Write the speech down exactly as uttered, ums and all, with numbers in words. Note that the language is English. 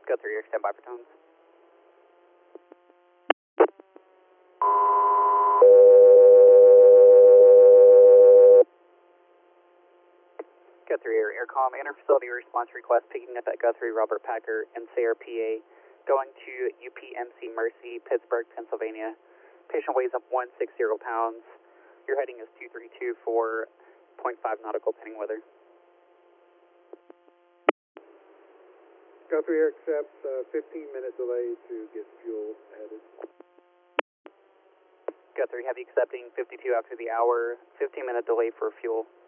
Go through your standby for tones. Guthrie Air, Aircom, inter-facility response request picking up at Guthrie Robert Packer, N C R P A, going to U P M C Mercy, Pittsburgh, Pennsylvania. Patient weighs up one hundred sixty pounds. Your heading is two three two four point five nautical pending weather. Guthrie Air accepts uh, fifteen minute delay to get fuel added. Guthrie Heavy accepting fifty-two after the hour, fifteen minute delay for fuel.